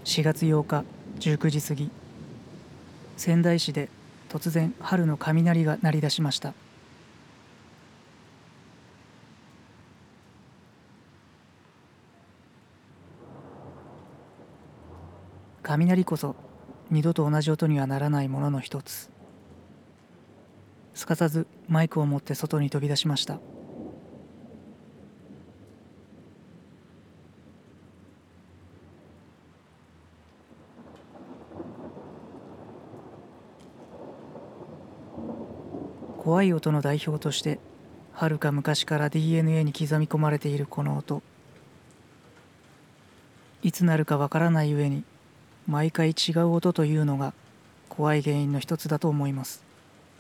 4月8日19時過ぎ、仙台市で突然春の雷が鳴り出しました。雷こそ二度と同じ音にはならないものの一つ。すかさずマイクを持って外に飛び出しました。怖い音の代表としてはるか昔から DNA に刻み込まれているこの音、いつなるかわからない上に毎回違う音というのが怖い原因の一つだと思います。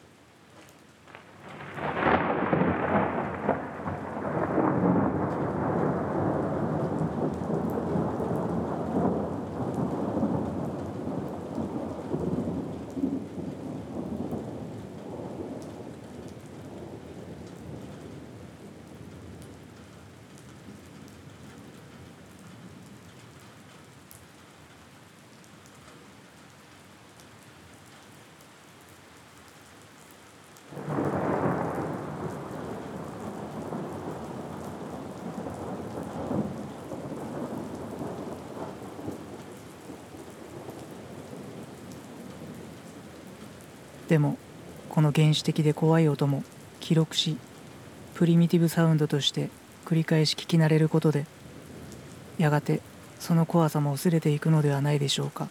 でもこの原始的で怖い音も記録し、プリミティブサウンドとして繰り返し聞き慣れることで、やがてその怖さも薄れていくのではないでしょうか。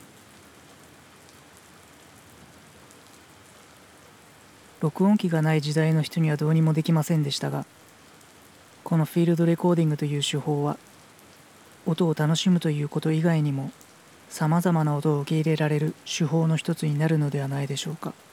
録音機がない時代の人にはどうにもできませんでしたが、このフィールドレコーディングという手法は音を楽しむということ以外にもさまざまな音を受け入れられる手法の一つになるのではないでしょうか。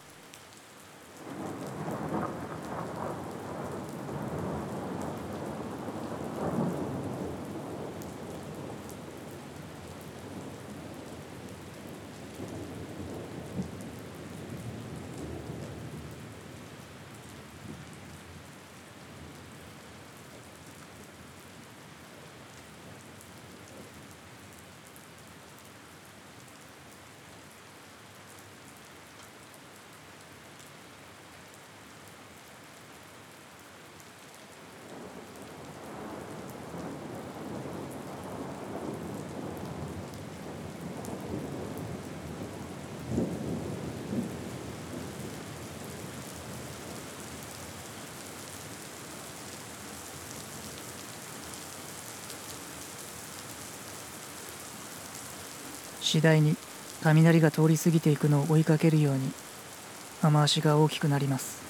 次第に雷が通り過ぎていくのを追いかけるように雨足が大きくなります。